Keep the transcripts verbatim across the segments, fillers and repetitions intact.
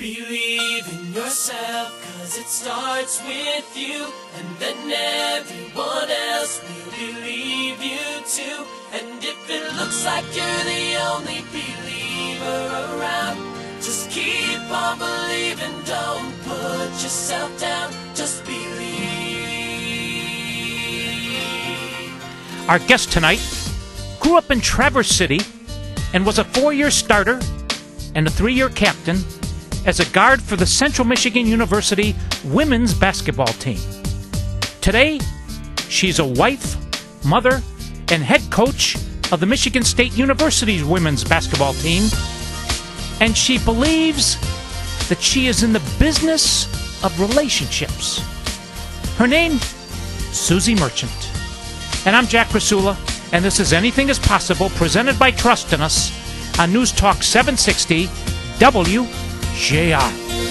Believe in yourself, cause it starts with you, and then everyone else will believe you too. And if it looks like you're the only believer around, just keep on believing, don't put yourself down, just believe. Our guest tonight grew up in Traverse City and was a four-year starter and a three-year captain as a guard for the Central Michigan University women's basketball team. Today, she's a wife, mother, and head coach of the Michigan State University's women's basketball team, and she believes that she is in the business of relationships. Her name, Susie Merchant. And I'm Jack Krasula, and this is Anything is Possible, presented by Trust in Us on News Talk seven sixty W J R.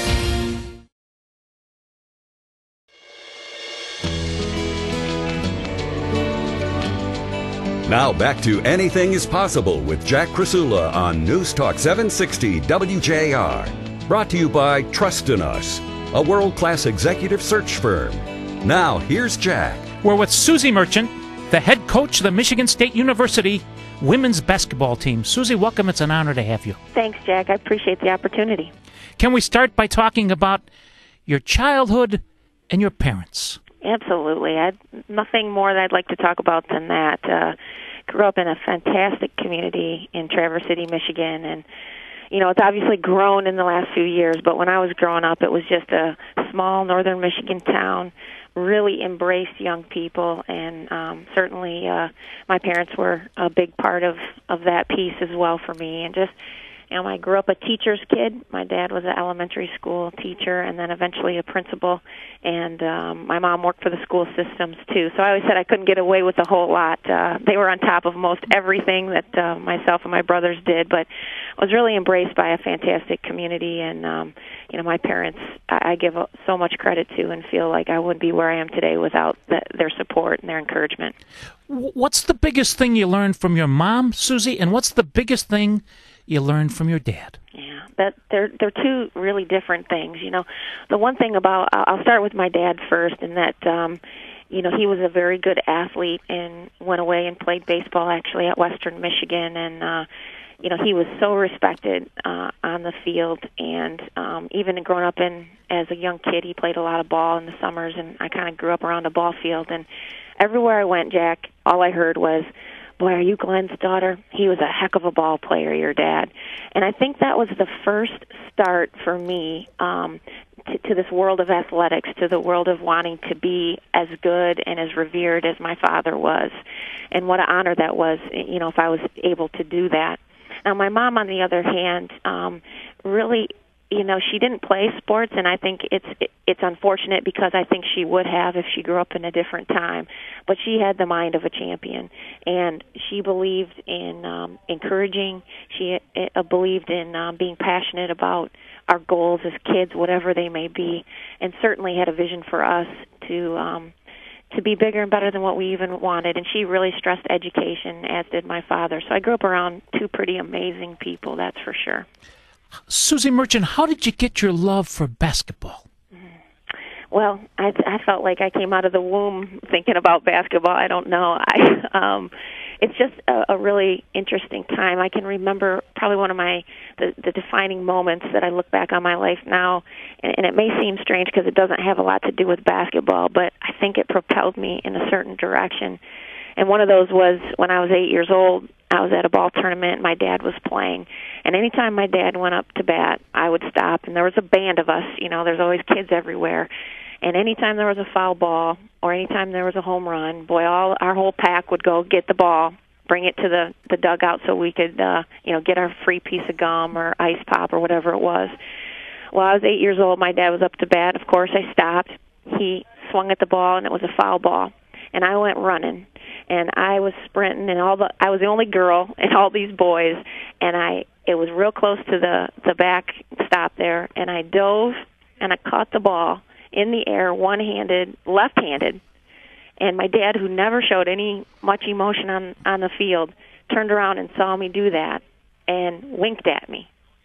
Now back to Anything is Possible with Jack Krasula on News Talk seven sixty W J R. Brought to you by Trust in Us, a world-class executive search firm. Now, here's Jack. We're with Susie Merchant, the head coach of the Michigan State University women's basketball team. Susie, welcome. It's an honor to have you. Thanks, Jack. I appreciate the opportunity. Can we start by talking about your childhood and your parents? Absolutely. I'd, nothing more that I'd like to talk about than that. Uh, grew up in a fantastic community in Traverse City, Michigan, and you know, it's obviously grown in the last few years, but when I was growing up, it was just a small northern Michigan town, really embraced young people, and um, certainly uh, my parents were a big part of, of that piece as well for me. And just, you know, I grew up a teacher's kid. My dad was an elementary school teacher and then eventually a principal, and um, my mom worked for the school systems too. So I always said I couldn't get away with a whole lot. Uh, they were on top of most everything that uh, myself and my brothers did, but I was really embraced by a fantastic community, and um, you know, my parents I, I give so much credit to and feel like I wouldn't be where I am today without the, their support and their encouragement. What's the biggest thing you learned from your mom, Susie, and what's the biggest thing you learned from your dad? Yeah, that they're they're two really different things. You know, the one thing about I'll start with my dad first, in that um, you know, he was a very good athlete and went away and played baseball actually at Western Michigan, and uh, you know, he was so respected uh, on the field, and um, even growing up in as a young kid, he played a lot of ball in the summers, and I kind of grew up around a ball field, and everywhere I went, Jack, all I heard was, "Boy, are you Glenn's daughter? He was a heck of a ball player, your dad." And I think that was the first start for me um, to, to this world of athletics, to the world of wanting to be as good and as revered as my father was. And what an honor that was, you know, if I was able to do that. Now, my mom, on the other hand, um, really, you know, she didn't play sports, and I think it's it's unfortunate because I think she would have if she grew up in a different time. But she had the mind of a champion, and she believed in um, encouraging. She uh, believed in um, being passionate about our goals as kids, whatever they may be, and certainly had a vision for us to um, to be bigger and better than what we even wanted. And she really stressed education, as did my father. So I grew up around two pretty amazing people, that's for sure. Susie Merchant, how did you get your love for basketball? Well, I, I felt like I came out of the womb thinking about basketball. I don't know. I, um, it's just a, a really interesting time. I can remember probably one of my the, the defining moments that I look back on my life now, and, and it may seem strange because it doesn't have a lot to do with basketball, but I think it propelled me in a certain direction. And one of those was when I was eight years old. I was at a ball tournament, my dad was playing, and anytime my dad went up to bat, I would stop, and there was a band of us, you know, there's always kids everywhere, and anytime there was a foul ball or anytime there was a home run, boy, all our whole pack would go get the ball, bring it to the, the dugout so we could, uh, you know, get our free piece of gum or ice pop or whatever it was. Well, I was eight years old, my dad was up to bat, of course I stopped, he swung at the ball, and it was a foul ball, and I went running. And I was sprinting, and all the I was the only girl, and all these boys, and I it was real close to the the back stop there, and I dove and I caught the ball in the air, one-handed, left-handed, and my dad, who never showed any much emotion on on the field, turned around and saw me do that, and winked at me,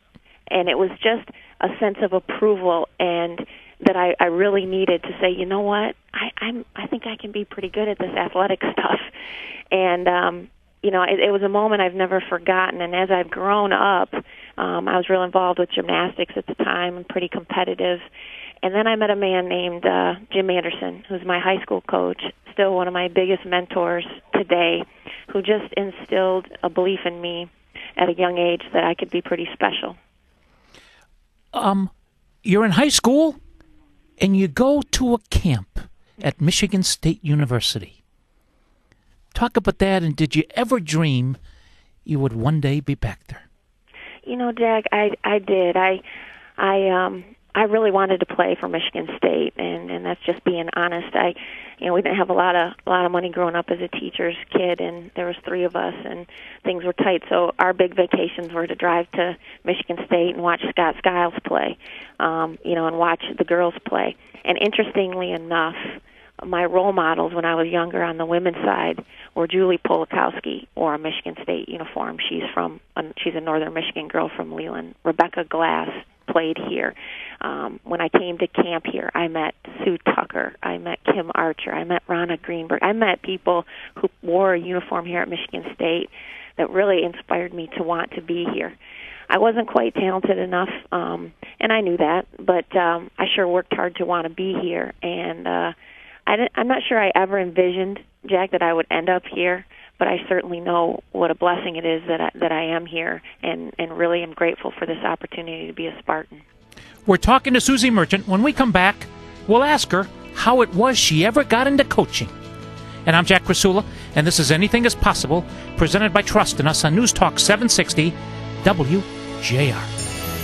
and it was just a sense of approval and that I, I really needed to say, you know what, I, I'm I think I can be pretty good at this athletic stuff, and um, you know, it, it was a moment I've never forgotten. And as I've grown up, um, I was real involved with gymnastics at the time and pretty competitive. And then I met a man named uh, Jim Anderson, who's my high school coach, still one of my biggest mentors today, who just instilled a belief in me at a young age that I could be pretty special. Um, you're in high school, and you go to a camp at Michigan State University. Talk about that, and did you ever dream you would one day be back there? You know, Jack, I I did. I I um I really wanted to play for Michigan State, and and that's just being honest. I, you know, we didn't have a lot of a lot of money growing up as a teacher's kid, and there was three of us, and things were tight. So our big vacations were to drive to Michigan State and watch Scott Skiles play, um, you know, and watch the girls play. And interestingly enough, my role models when I was younger on the women's side were Julie Polakowski, wore a Michigan State uniform. She's from she's a Northern Michigan girl from Leland. Rebecca Glass played here. Um, when I came to camp here, I met Sue Tucker. I met Kim Archer. I met Ronna Greenberg. I met people who wore a uniform here at Michigan State that really inspired me to want to be here. I wasn't quite talented enough, um, and I knew that, but um, I sure worked hard to want to be here. And uh, I didn't, I'm not sure I ever envisioned, Jack, that I would end up here, but I certainly know what a blessing it is that I, that I am here, and, and really am grateful for this opportunity to be a Spartan. We're talking to Susie Merchant. When we come back, we'll ask her how it was she ever got into coaching. And I'm Jack Krasula, and this is Anything is Possible, presented by Trust in Us on News Talk seven sixty W J R.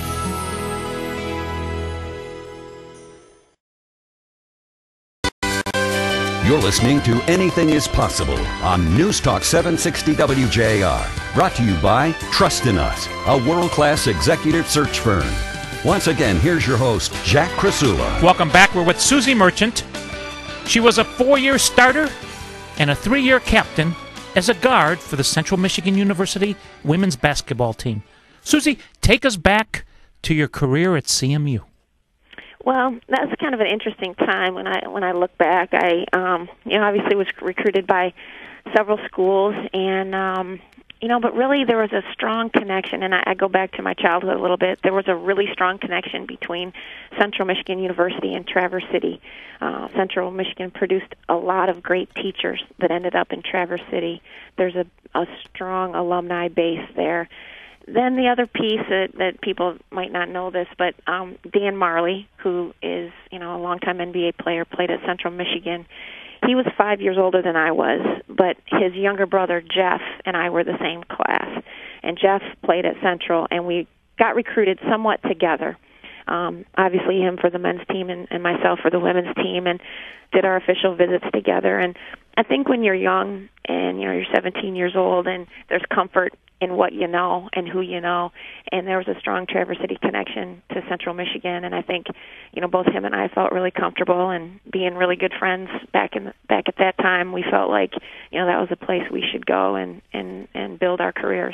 You're listening to Anything is Possible on News Talk seven sixty W J R. Brought to you by Trust in Us, a world-class executive search firm. Once again, here's your host, Jack Krasula. Welcome back. We're with Susie Merchant. She was a four-year starter and a three-year captain as a guard for the Central Michigan University women's basketball team. Susie, take us back to your career at C M U. Well, that's kind of an interesting time when I when I look back. I, um, you know, obviously was recruited by several schools, and um, you know, but really there was a strong connection. And I, I go back to my childhood a little bit. There was a really strong connection between Central Michigan University and Traverse City. Uh, Central Michigan produced a lot of great teachers that ended up in Traverse City. There's a, a strong alumni base there. Then the other piece that, that people might not know this, but um, Dan Marley, who is, you know, a longtime N B A player, played at Central Michigan. He was five years older than I was, but his younger brother Jeff and I were the same class. And Jeff played at Central, and we got recruited somewhat together. Um, obviously him for the men's team and, and myself for the women's team, and did our official visits together. And I think when you're young and, you know, you're seventeen years old and there's comfort in what you know and who you know, and there was a strong Traverse City connection to Central Michigan, and I think, you know, both him and I felt really comfortable, and being really good friends back in back at that time, we felt like, you know, that was a place we should go and, and, and build our careers.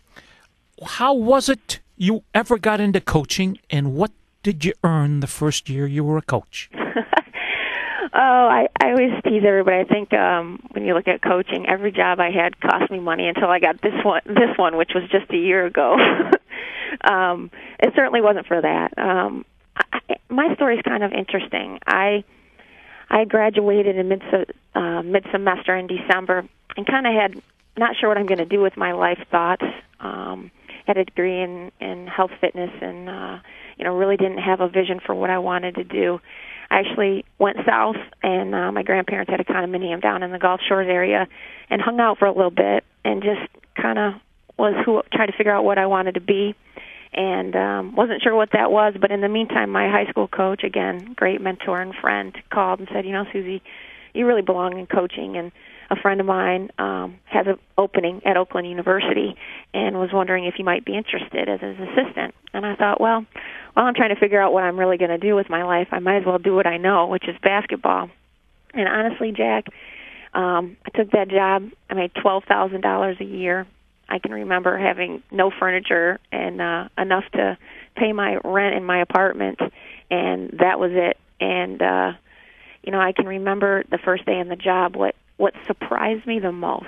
How was it you ever got into coaching, and what did you earn the first year you were a coach? Oh, I, I always tease everybody. I think um, when you look at coaching, every job I had cost me money until I got this one, this one, which was just a year ago. um, it certainly wasn't for that. Um, I, my story is kind of interesting. I I graduated in mid uh, mid semester in December, and kind of had not sure what I'm going to do with my life thoughts. Um, had a degree in, in health fitness, and uh, you know, really didn't have a vision for what I wanted to do. I actually went south, and uh, my grandparents had a condominium down in the Gulf Shores area, and hung out for a little bit, and just kind of was who tried to figure out what I wanted to be, and um, wasn't sure what that was. But in the meantime, my high school coach, again, great mentor and friend, called and said, you know, Susie, you really belong in coaching. And a friend of mine um, has an opening at Oakland University, and was wondering if you might be interested as his assistant. And I thought, well, while I'm trying to figure out what I'm really going to do with my life, I might as well do what I know, which is basketball. And honestly, Jack, um, I took that job. I made twelve thousand dollars a year. I can remember having no furniture and uh, enough to pay my rent in my apartment, and that was it. And uh, you know, I can remember the first day in the job. What what surprised me the most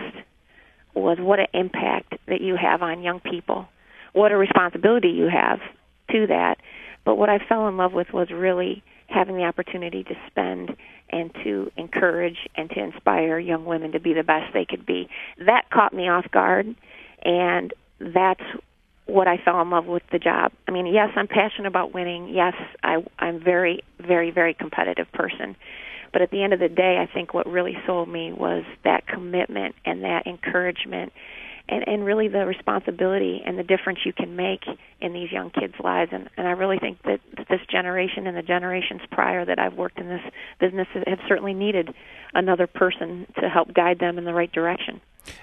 was what an impact that you have on young people, what a responsibility you have to that. But what I fell in love with was really having the opportunity to spend and to encourage and to inspire young women to be the best they could be. That caught me off guard, and that's what I fell in love with the job. I mean, yes, I'm passionate about winning. Yes, I, I'm very, very, very competitive person. But at the end of the day, I think what really sold me was that commitment and that encouragement and, and really the responsibility and the difference you can make in these young kids' lives. And, and I really think that this generation and the generations prior that I've worked in this business have certainly needed another person to help guide them in the right direction.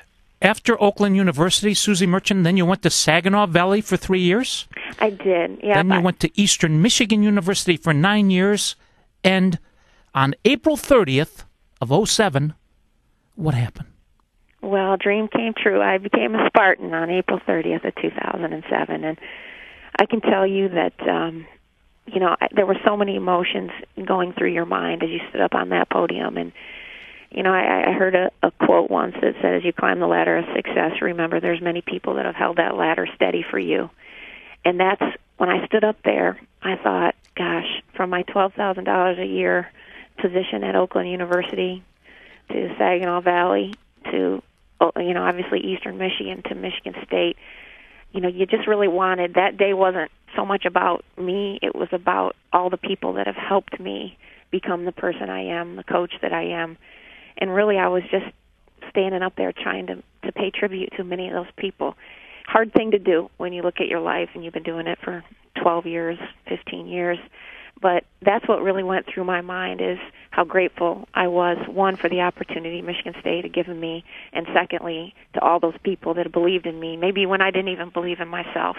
After Oakland University, Susie Merchant, then you went to Saginaw Valley for three years? I did, yeah. Then you but... went to Eastern Michigan University for nine years. And on April thirtieth of oh seven, what happened? Well, dream came true. I became a Spartan on April thirtieth of two thousand seven. And I can tell you that, um, you know, I, there were so many emotions going through your mind as you stood up on that podium. And You know, I, I heard a, a quote once that said, as you climb the ladder of success, remember there's many people that have held that ladder steady for you. And that's when I stood up there, I thought, gosh, from my twelve thousand dollars a year position at Oakland University to Saginaw Valley to, you know, obviously Eastern Michigan to Michigan State, you know, you just really wanted, that day wasn't so much about me, it was about all the people that have helped me become the person I am, the coach that I am. And really, I was just standing up there trying to, to pay tribute to many of those people. Hard thing to do when you look at your life and you've been doing it for twelve years, fifteen years. But that's what really went through my mind is how grateful I was, one, for the opportunity Michigan State had given me, and secondly, to all those people that believed in me, maybe when I didn't even believe in myself.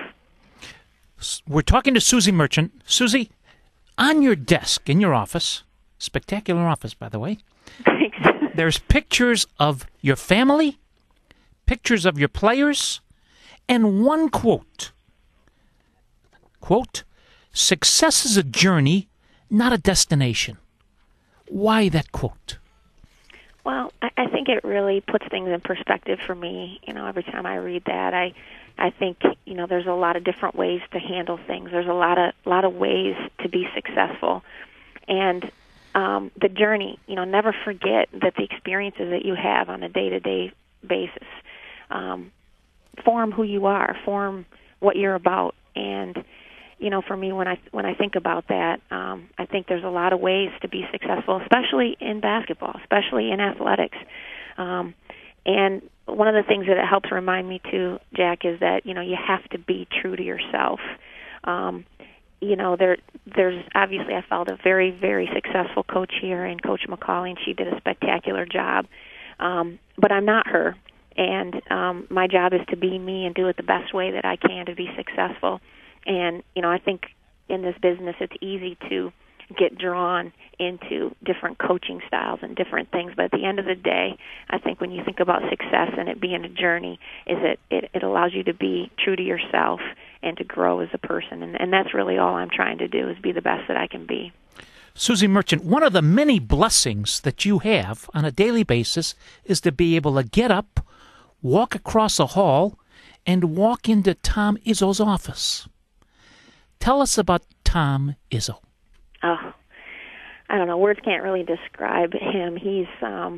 We're talking to Susie Merchant. Susie, on your desk in your office, spectacular office, by the way, Thanks. There's pictures of your family, pictures of your players, and one quote. Quote, "Success is a journey, not a destination." Why that quote? Well, I, I think it really puts things in perspective for me. You know, every time I read that, I I think, you know, there's a lot of different ways to handle things. There's a lot of lot of ways to be successful. And Um, the journey, you know, never forget that the experiences that you have on a day-to-day basis um, form who you are, form what you're about. And, you know, for me, when I when I think about that, um, I think there's a lot of ways to be successful, especially in basketball, especially in athletics. Um, and one of the things that it helps remind me, too, Jack, is that, you know, you have to be true to yourself. Um You know, there, there's obviously I followed a very, very successful coach here, and Coach McCauley, and she did a spectacular job. Um, but I'm not her, and um, my job is to be me and do it the best way that I can to be successful. And you know, I think in this business, it's easy to get drawn into different coaching styles and different things. But at the end of the day, I think when you think about success and it being a journey, is that it, it allows you to be true to yourself and to grow as a person. And, and that's really all I'm trying to do, is be the best that I can be. Susie Merchant, one of the many blessings that you have on a daily basis is to be able to get up, walk across a hall, and walk into Tom Izzo's office. Tell us about Tom Izzo. Oh, I don't know. Words can't really describe him. He's, um,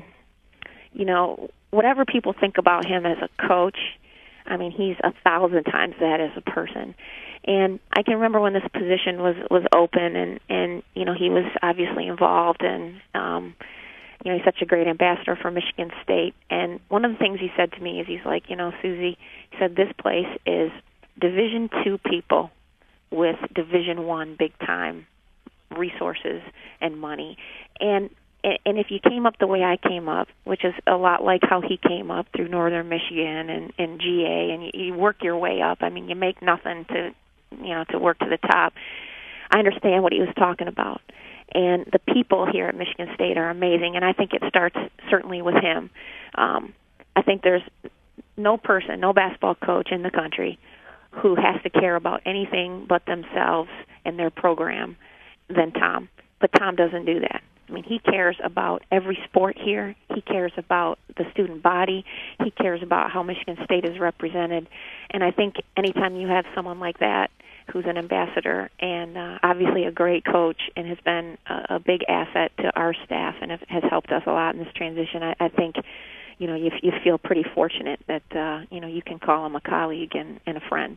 you know, whatever people think about him as a coach, I mean, he's a thousand times that as a person. And I can remember when this position was, was open, and, and, you know, he was obviously involved, and, um, you know, he's such a great ambassador for Michigan State. And one of the things he said to me is he's like, you know, Susie, he said, this place is Division Two people with Division One big-time resources and money. And and if you came up the way I came up, which is a lot like how he came up through Northern Michigan and, and G A, and you, you work your way up. I mean, you make nothing to, you know, to work to the top. I understand what he was talking about. And the people here at Michigan State are amazing, and I think it starts certainly with him. Um, I think there's no person, no basketball coach in the country who has to care about anything but themselves and their program than Tom. But Tom doesn't do that. I mean, he cares about every sport here. He cares about the student body. He cares about how Michigan State is represented. And I think anytime you have someone like that who's an ambassador and uh, obviously a great coach and has been a, a big asset to our staff and have, has helped us a lot in this transition, I, I think, you know, you, you feel pretty fortunate that, uh, you know, you can call him a colleague and, and a friend.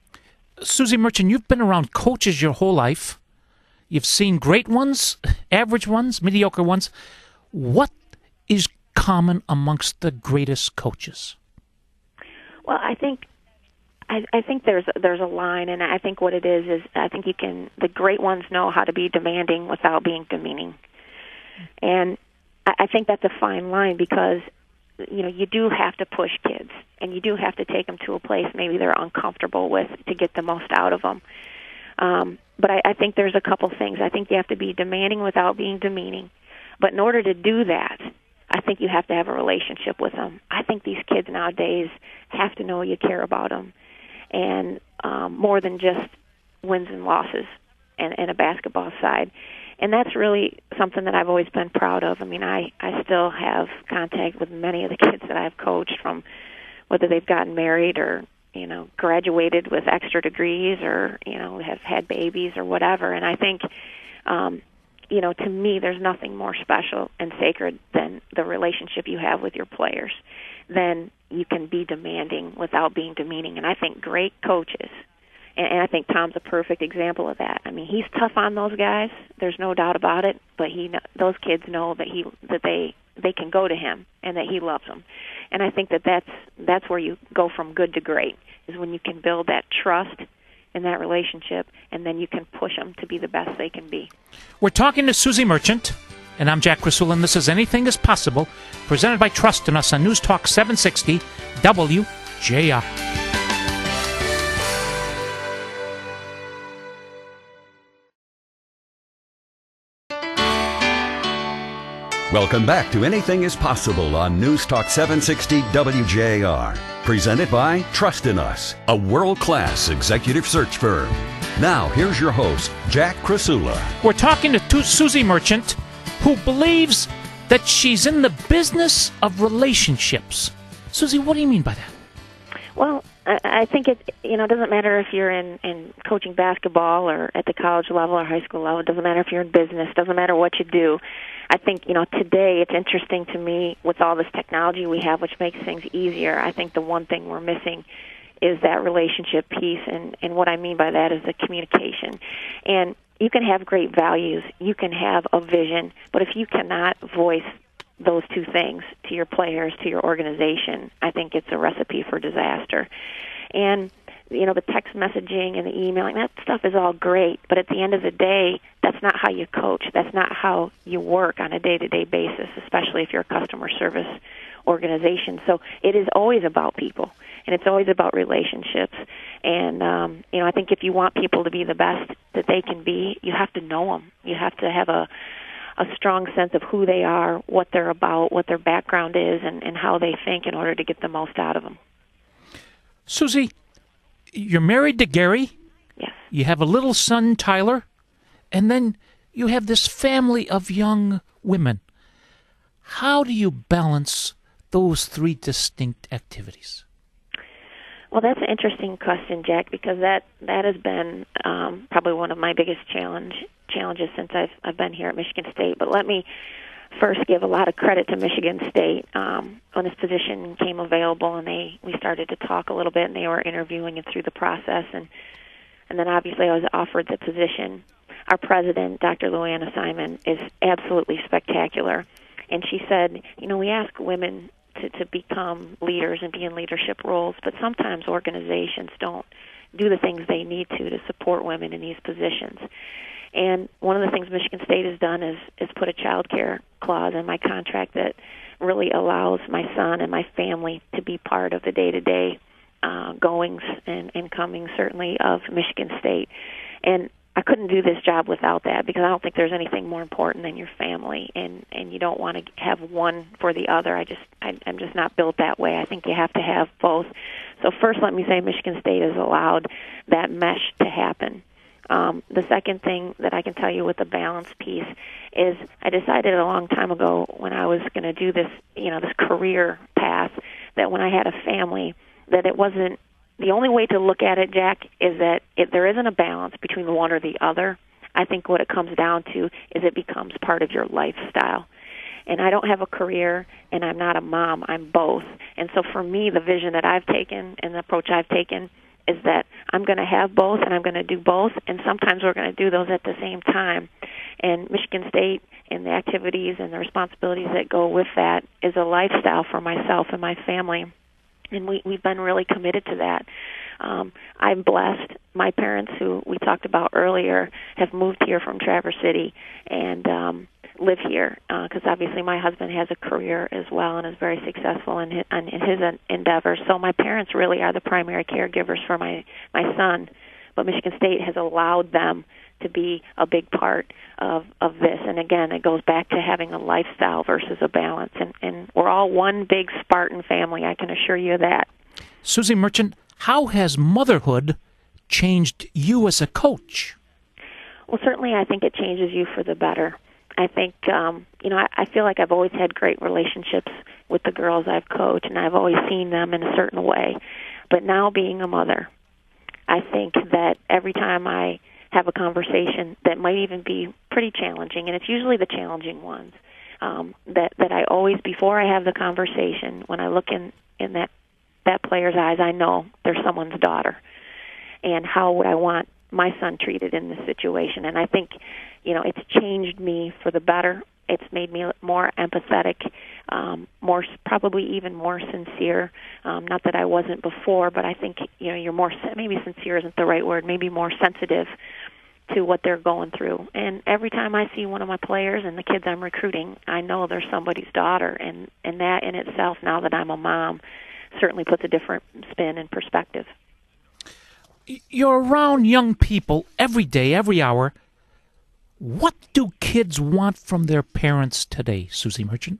Susie Merchant, you've been around coaches your whole life. You've seen great ones, average ones, mediocre ones. What is common amongst the greatest coaches? Well, I think I, I think there's there's a line, and I think what it is is I think you can the great ones know how to be demanding without being demeaning, and I, I think that's a fine line because you know you do have to push kids, and you do have to take them to a place maybe they're uncomfortable with to get the most out of them. Um, but I, I think there's a couple things. I think you have to be demanding without being demeaning. But in order to do that, I think you have to have a relationship with them. I think these kids nowadays have to know you care about them, and um, more than just wins and losses and, and a basketball side. And that's really something that I've always been proud of. I mean, I, I still have contact with many of the kids that I've coached, from whether they've gotten married or you know, graduated with extra degrees or, you know, have had babies or whatever. And I think, um, you know, to me, there's nothing more special and sacred than the relationship you have with your players. Then you can be demanding without being demeaning. And I think great coaches, and, and I think Tom's a perfect example of that. I mean, he's tough on those guys. There's no doubt about it. But he, those kids know that he, that they, they can go to him and that he loves them. And I think that that's, that's where you go from good to great, is when you can build that trust in that relationship, and then you can push them to be the best they can be. We're talking to Susie Merchant, and I'm Jack Krasula, and this is Anything is Possible, presented by Trust in Us on News Talk seven sixty W J R. Welcome back to Anything is Possible on News Talk seven sixty W J R. Presented by Trust in Us, a world-class executive search firm. Now, here's your host, Jack Krasula. We're talking to Susie Merchant, who believes that she's in the business of relationships. Susie, what do you mean by that? Well, I, I think it you know it doesn't matter if you're in, in coaching basketball or at the college level or high school level. It doesn't matter if you're in business. It doesn't matter what you do. I think, you know, today it's interesting to me with all this technology we have, which makes things easier. I think the one thing we're missing is that relationship piece, and, and what I mean by that is the communication. And you can have great values, you can have a vision, but if you cannot voice those two things to your players, to your organization, I think it's a recipe for disaster. And you know, the text messaging and the emailing, that stuff is all great, but at the end of the day, that's not how you coach. That's not how you work on a day-to-day basis, especially if you're a customer service organization. So it is always about people, and it's always about relationships. And, um, you know, I think if you want people to be the best that they can be, you have to know them. You have to have a, a strong sense of who they are, what they're about, what their background is, and, and how they think in order to get the most out of them. Susie, you're married to Gary. Yes. You have a little son, Tyler, and then you have this family of young women. How do you balance those three distinct activities? Well, that's an interesting question, Jack, because that, that has been um, probably one of my biggest challenge challenges since I've I've been here at Michigan State. But let me first give a lot of credit to Michigan State. Um, when this position came available, and they we started to talk a little bit, and they were interviewing it through the process, and and then obviously I was offered the position. Our president, Doctor Luanna Simon, is absolutely spectacular, and she said, you know, we ask women to, to become leaders and be in leadership roles, but sometimes organizations don't do the things they need to to support women in these positions. And one of the things Michigan State has done is, is put a child care clause in my contract that really allows my son and my family to be part of the day-to-day uh, goings and, and comings, certainly, of Michigan State. And I couldn't do this job without that, because I don't think there's anything more important than your family, and and you don't want to have one for the other. I just I, I'm just not built that way. I think you have to have both. So first, let me say Michigan State has allowed that mesh to happen. Um, the second thing that I can tell you with the balance piece is I decided a long time ago when I was going to do this, you know, this career path, that when I had a family, that it wasn't, the only way to look at it, Jack, is that if there isn't a balance between the one or the other. I think what it comes down to is it becomes part of your lifestyle. And I don't have a career, and I'm not a mom. I'm both. And so for me, the vision that I've taken and the approach I've taken is that I'm going to have both, and I'm going to do both, and sometimes we're going to do those at the same time. And Michigan State and the activities and the responsibilities that go with that is a lifestyle for myself and my family, and we, we've been really committed to that. Um, I'm blessed. My parents, who we talked about earlier, have moved here from Traverse City and um, live here because uh, obviously my husband has a career as well and is very successful in his, in his endeavors. So my parents really are the primary caregivers for my, my son, but Michigan State has allowed them to be a big part of, of this. And again, it goes back to having a lifestyle versus a balance. And, and we're all one big Spartan family, I can assure you that. Susie Merchant, how has motherhood changed you as a coach? Well, certainly I think it changes you for the better. I think, um, you know, I, I feel like I've always had great relationships with the girls I've coached, and I've always seen them in a certain way. But now being a mother, I think that every time I have a conversation that might even be pretty challenging, and it's usually the challenging ones, um, that, that I always, before I have the conversation, when I look in, in that, that player's eyes, I know they're someone's daughter. And how would I want my son treated in this situation? And I think, you know, it's changed me for the better. It's made me more empathetic, um, more probably even more sincere. Um, not that I wasn't before, but I think, you know, you're more, maybe sincere isn't the right word, maybe more sensitive to what they're going through. And every time I see one of my players and the kids I'm recruiting, I know they're somebody's daughter. And, and that in itself, now that I'm a mom, certainly puts a different spin and perspective. You're around young people every day, every hour. What do kids want from their parents today, Susie Merchant?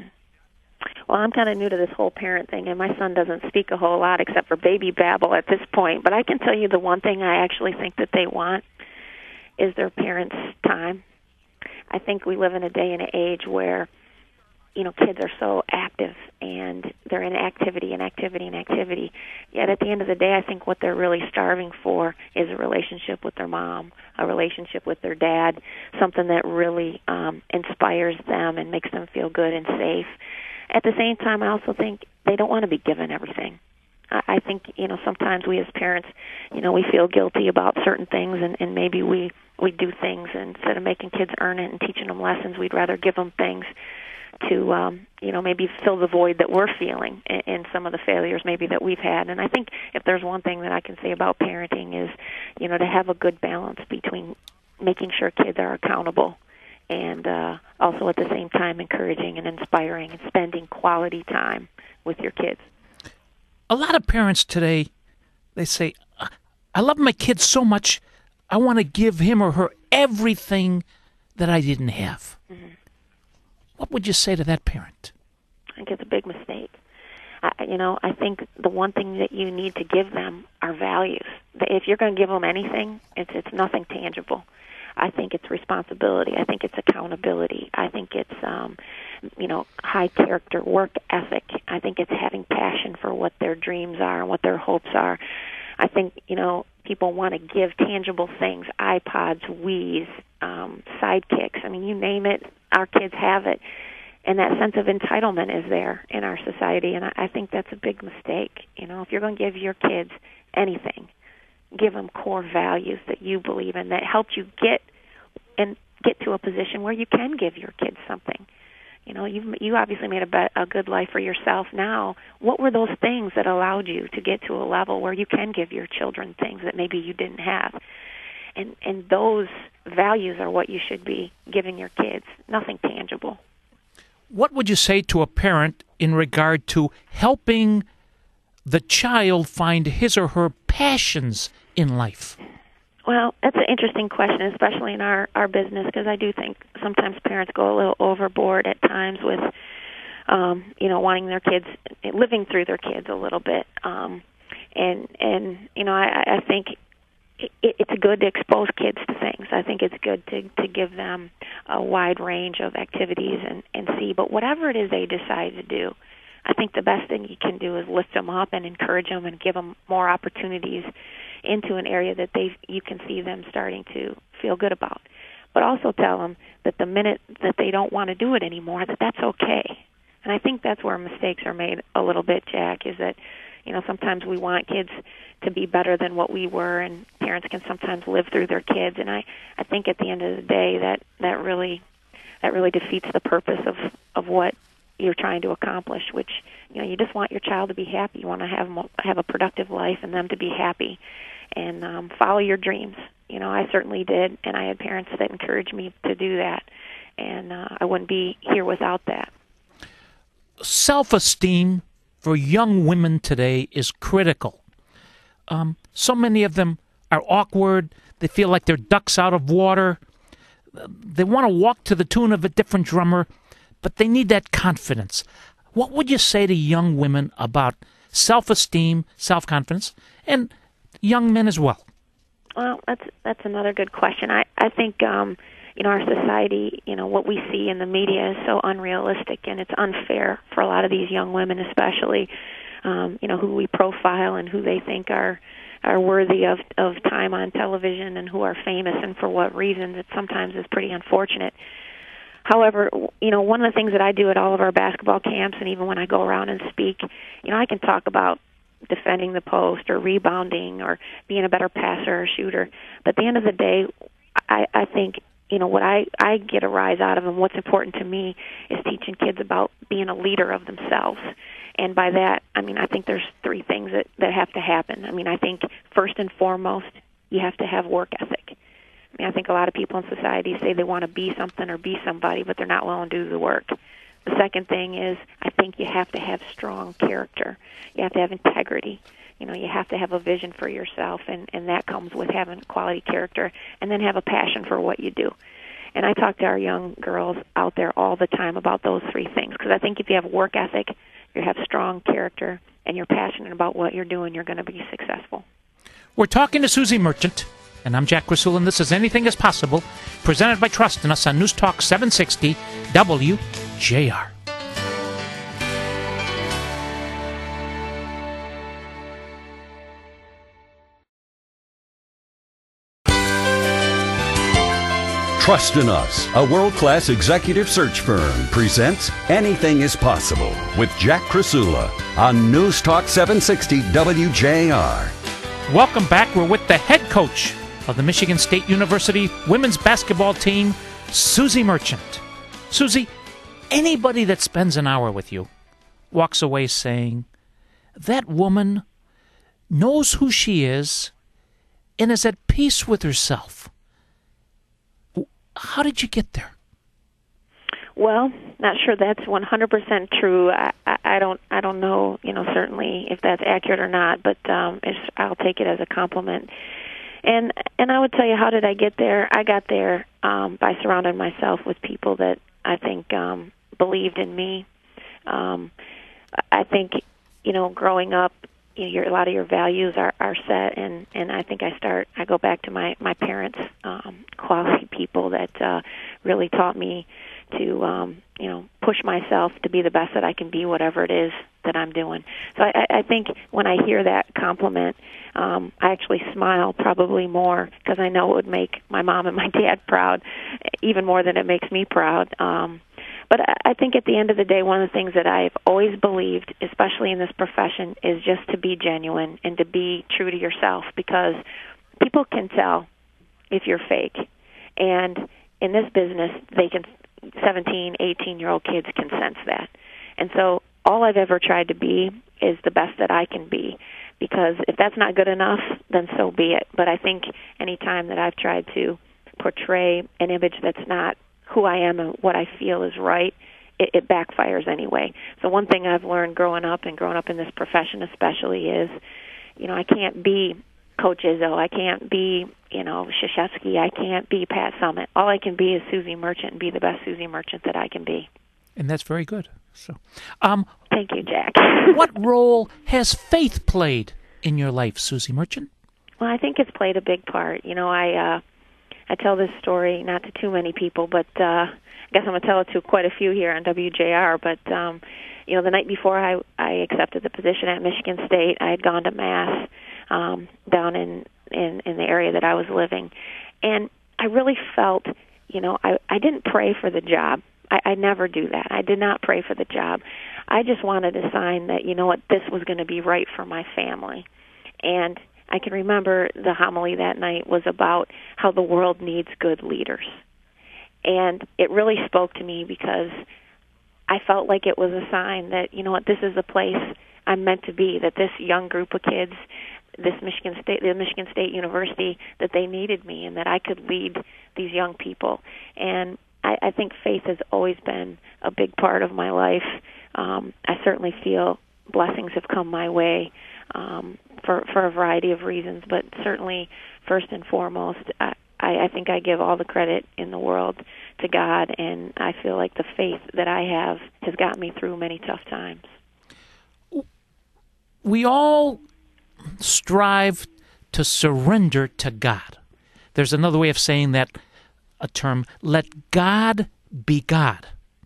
Well, I'm kind of new to this whole parent thing, and my son doesn't speak a whole lot except for baby babble at this point. But I can tell you the one thing I actually think that they want is their parents' time. I think we live in a day and an age where, you know, kids are so active, and they're in activity and activity and activity. Yet at the end of the day, I think what they're really starving for is a relationship with their mom, a relationship with their dad, something that really um, inspires them and makes them feel good and safe. At the same time, I also think they don't want to be given everything. I, I think, you know, sometimes we as parents, you know, we feel guilty about certain things, and, and maybe we, we do things, and instead of making kids earn it and teaching them lessons, we'd rather give them things to, um, you know, maybe fill the void that we're feeling in, in some of the failures maybe that we've had. And I think if there's one thing that I can say about parenting is, you know, to have a good balance between making sure kids are accountable and uh, also at the same time encouraging and inspiring and spending quality time with your kids. A lot of parents today, they say, I love my kid so much, I want to give him or her everything that I didn't have. Mm-hmm. What would you say to that parent? I think it's a big mistake. I, you know, I think the one thing that you need to give them are values. If you're going to give them anything, it's it's nothing tangible. I think it's responsibility. I think it's accountability. I think it's, um, you know, high character work ethic. I think it's having passion for what their dreams are and what their hopes are. I think, you know, people want to give tangible things, iPods, Wii's, um, sidekicks. I mean, you name it, our kids have it. And that sense of entitlement is there in our society, and I, I think that's a big mistake. You know, if you're going to give your kids anything, give them core values that you believe in, that help you get and get to a position where you can give your kids something. You know, you you obviously made a, be- a good life for yourself now. What were those things that allowed you to get to a level where you can give your children things that maybe you didn't have? And and those values are what you should be giving your kids, nothing tangible. What would you say to a parent in regard to helping the child find his or her passions in life? Well, that's an interesting question, especially in our, our business, because I do think sometimes parents go a little overboard at times with, um, you know, wanting their kids, living through their kids a little bit. Um, and, and you know, I, I think it, it's good to expose kids to things. I think it's good to, to give them a wide range of activities and, and see. But whatever it is they decide to do, I think the best thing you can do is lift them up and encourage them and give them more opportunities into an area that they you can see them starting to feel good about. But also tell them that the minute that they don't want to do it anymore, that that's okay. And I think that's where mistakes are made a little bit, Jack, is that, you know, sometimes we want kids to be better than what we were, and parents can sometimes live through their kids. And I, I think at the end of the day that, that really that really defeats the purpose of, of what you're trying to accomplish, which, you know, you just want your child to be happy. You want to have them, have a productive life and them to be happy, and um, follow your dreams. You know, I certainly did, and I had parents that encouraged me to do that, and uh, I wouldn't be here without that. Self-esteem for young women today is critical. Um, so many of them are awkward. They feel like they're ducks out of water. They want to walk to the tune of a different drummer, but they need that confidence. What would you say to young women about self-esteem, self-confidence, and young men as well? Well, that's that's another good question. I, I think, um, you know, our society, you know, what we see in the media is so unrealistic, and it's unfair for a lot of these young women especially, um, you know, who we profile and who they think are are worthy of, of time on television and who are famous and for what reasons. It sometimes is pretty unfortunate. However, you know, one of the things that I do at all of our basketball camps, and even when I go around and speak, you know, I can talk about defending the post or rebounding or being a better passer or shooter. But at the end of the day, I, I think, you know, what I, I get a rise out of and what's important to me is teaching kids about being a leader of themselves. And by that, I mean, I think there's three things that, that have to happen. I mean, I think first and foremost, you have to have work ethic. I mean, I think a lot of people in society say they want to be something or be somebody, but they're not willing to do the work. The second thing is I think you have to have strong character. You have to have integrity. You know, you have to have a vision for yourself, and, and that comes with having quality character, and then have a passion for what you do. And I talk to our young girls out there all the time about those three things, because I think if you have work ethic, you have strong character, and you're passionate about what you're doing, you're going to be successful. We're talking to Susie Merchant, and I'm Jack Krasula, and this is Anything is Possible, presented by Trust in Us on News Talk seven sixty W J R. Trust in Us, a world-class executive search firm, presents Anything is Possible with Jack Krasula on News Talk seven sixty W J R. Welcome back. We're with the head coach of the Michigan State University women's basketball team, Susie Merchant. Susie, anybody that spends an hour with you walks away saying, that woman knows who she is and is at peace with herself. How did you get there? Well, not sure that's one hundred percent true. I, I, I don't I don't know, you know, certainly if that's accurate or not, but um, it's, I'll take it as a compliment. And and I would tell you, how did I get there? I got there um, by surrounding myself with people that I think um, believed in me. Um, I think, you know, growing up, you know, your, a lot of your values are, are set, and, and I think I start, I go back to my, my parents, um, quality people that uh, really taught me to, um, you know, push myself to be the best that I can be, whatever it is that I'm doing. So I, I think when I hear that compliment, um, I actually smile probably more because I know it would make my mom and my dad proud, even more than it makes me proud. Um, But I think at the end of the day, one of the things that I've always believed, especially in this profession, is just to be genuine and to be true to yourself, because people can tell if you're fake. And in this business, they can, seventeen, eighteen-year-old kids can sense that. And so all I've ever tried to be is the best that I can be, because if that's not good enough, then so be it. But I think any time that I've tried to portray an image that's not who I am and what I feel is right, it, it backfires anyway. So one thing I've learned growing up and growing up in this profession especially is, you know, I can't be Coach Izzo. I can't be, you know, Krzyzewski. I can't be Pat Summitt. All I can be is Susie Merchant and be the best Susie Merchant that I can be. And that's very good. So, um, Thank you, Jack. What role has faith played in your life, Susie Merchant? Well, I think it's played a big part. You know, I uh, I tell this story not to too many people, but uh, I guess I'm going to tell it to quite a few here on W J R. But, um, you know, the night before I, I accepted the position at Michigan State, I had gone to Mass um, down in, in, in the area that I was living. And I really felt, you know, I, I didn't pray for the job. I, I never do that. I did not pray for the job. I just wanted a sign that, you know what, this was going to be right for my family. And I can remember the homily that night was about how the world needs good leaders. And it really spoke to me because I felt like it was a sign that, you know what, this is the place I'm meant to be, that this young group of kids, this Michigan State, the Michigan State University, that they needed me and that I could lead these young people. And I, I think faith has always been a big part of my life. Um, I certainly feel blessings have come my way um, for, for a variety of reasons, but certainly first and foremost, I, I think I give all the credit in the world to God, and I feel like the faith that I have has gotten me through many tough times. We all strive to surrender to God. There's another way of saying that, a term, let God be God.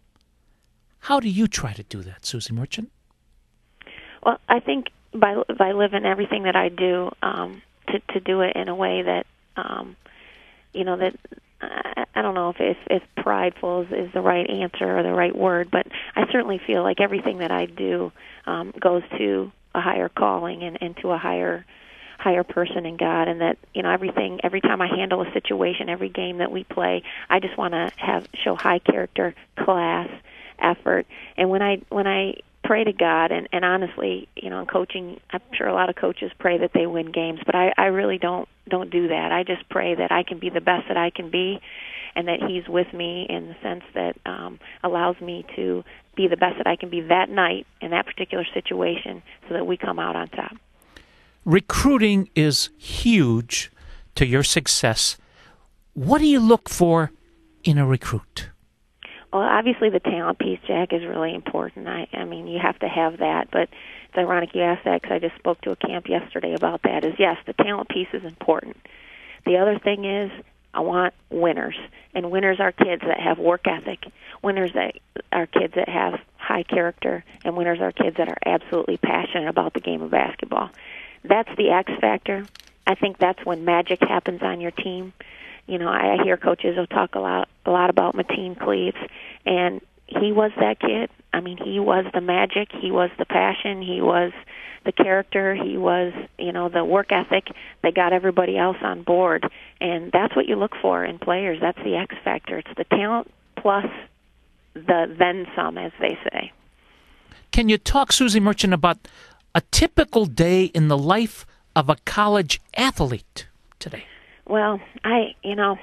How do you try to do that, Susie Merchant? Well, I think by by living everything that I do, um, to to do it in a way that, um, you know, that I, I don't know if, if if prideful is, is the right answer or the right word, but I certainly feel like everything that I do um, goes to a higher calling and, and to a higher higher person in God, and that, you know, everything, every time I handle a situation, every game that we play, I just want to have show high character, class, effort. And when I when I pray to God, and, and honestly, you know, in coaching, I'm sure a lot of coaches pray that they win games, but I, I really don't don't do that. I just pray that I can be the best that I can be, and that He's with me in the sense that um, allows me to be the best that I can be that night in that particular situation, so that we come out on top. Recruiting is huge to your success. What do you look for in a recruit? Well, obviously the talent piece, Jack, is really important. I, I mean, you have to have that, but it's ironic you asked that because I just spoke to a camp yesterday about that, is yes, the talent piece is important. The other thing is I want winners, and winners are kids that have work ethic, winners that are kids that have high character, and winners are kids that are absolutely passionate about the game of basketball. That's the X factor. I think that's when magic happens on your team. You know, I hear coaches will talk a lot, a lot about Mateen Cleaves, and he was that kid. I mean, he was the magic. He was the passion. He was the character. He was, you know, the work ethic that got everybody else on board. And that's what you look for in players. That's the X factor. It's the talent plus the then some, as they say. Can you talk, Susie Merchant, about a typical day in the life of a college athlete today? Well, I, you know,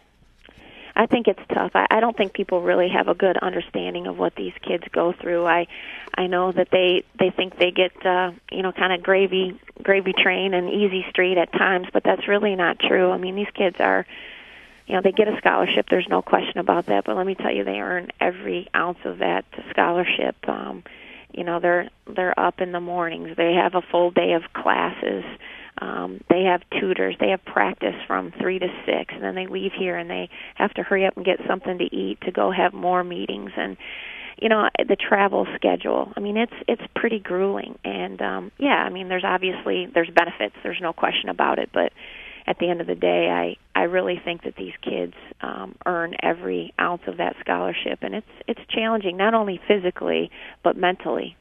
I think it's tough. I, I don't think people really have a good understanding of what these kids go through. I, I know that they they think they get, uh, you know, kind of gravy gravy train and easy street at times, but that's really not true. I mean, these kids are, you know, they get a scholarship. There's no question about that. But let me tell you, they earn every ounce of that scholarship. Um, you know, they're they're up in the mornings. They have a full day of classes. Um, they have tutors. They have practice from three to six, and then they leave here and they have to hurry up and get something to eat to go have more meetings. And you know, the travel schedule. I mean, it's it's pretty grueling. And um, yeah, I mean, there's obviously there's benefits. There's no question about it. But at the end of the day, I I really think that these kids um, earn every ounce of that scholarship, and it's it's challenging not only physically but mentally.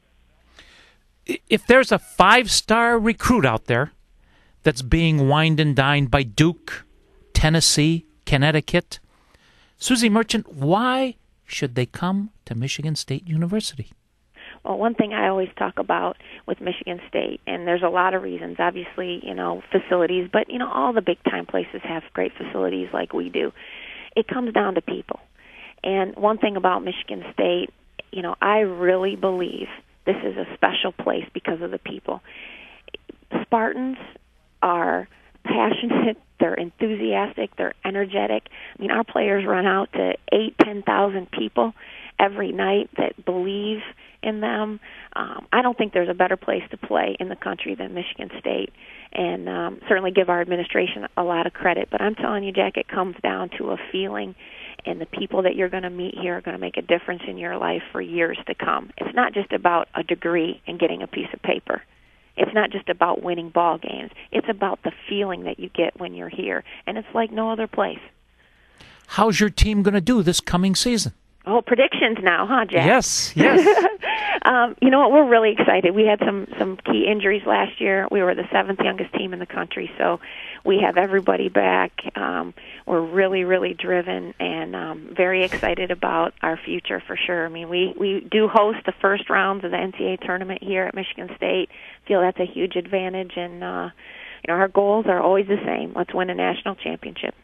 If there's a five-star recruit out there that's being wined and dined by Duke, Tennessee, Connecticut, Susie Merchant, why should they come to Michigan State University? Well, one thing I always talk about with Michigan State, and there's a lot of reasons, obviously, you know, facilities, but, you know, all the big-time places have great facilities like we do. It comes down to people. And one thing about Michigan State, you know, I really believe this is a special place because of the people. Spartans are passionate, they're enthusiastic, they're energetic. I mean, our players run out to eight, ten thousand people every night that believe in them. Um, I don't think there's a better place to play in the country than Michigan State, and um, certainly give our administration a lot of credit. But I'm telling you, Jack, it comes down to a feeling, and the people that you're going to meet here are going to make a difference in your life for years to come. It's not just about a degree and getting a piece of paper. It's not just about winning ball games. It's about the feeling that you get when you're here, and it's like no other place. How's your team going to do this coming season? Oh, predictions now, huh, Jack? Yes, yes. um, you know what? We're really excited. We had some, some key injuries last year. We were the seventh youngest team in the country, so we have everybody back. Um, we're really, really driven and um, very excited about our future for sure. I mean, we, we do host the first rounds of the N C double A tournament here at Michigan State. Feel that's a huge advantage, and uh, you know, our goals are always the same. Let's win a national championship.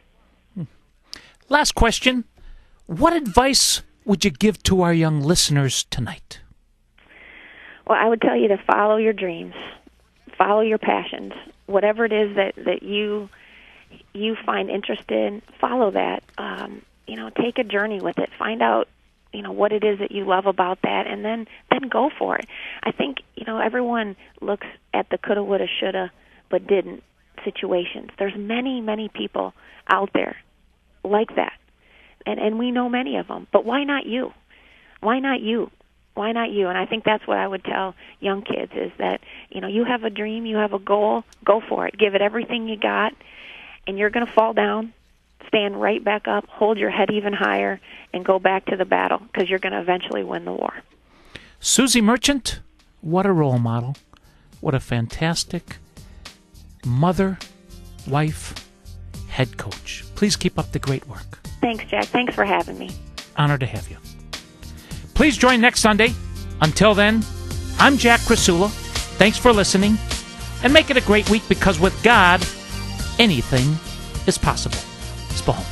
Last question. What advice would you give to our young listeners tonight? Well, I would tell you to follow your dreams, follow your passions, whatever it is that, that you you find interest in, follow that. Um, you know, take a journey with it. Find out, you know, what it is that you love about that, and then then go for it. I think, you know, everyone looks at the coulda, woulda, shoulda, but didn't situations. There's many, many people out there like that. And and we know many of them, but why not you? Why not you? Why not you? And I think that's what I would tell young kids is that, you know, you have a dream, you have a goal, go for it. Give it everything you got, and you're going to fall down, stand right back up, hold your head even higher, and go back to the battle because you're going to eventually win the war. Susie Merchant, what a role model. What a fantastic mother, wife, head coach. Please keep up the great work. Thanks, Jack. Thanks for having me. Honored to have you. Please join next Sunday. Until then, I'm Jack Krasula. Thanks for listening, and make it a great week because with God, anything is possible. Spahom.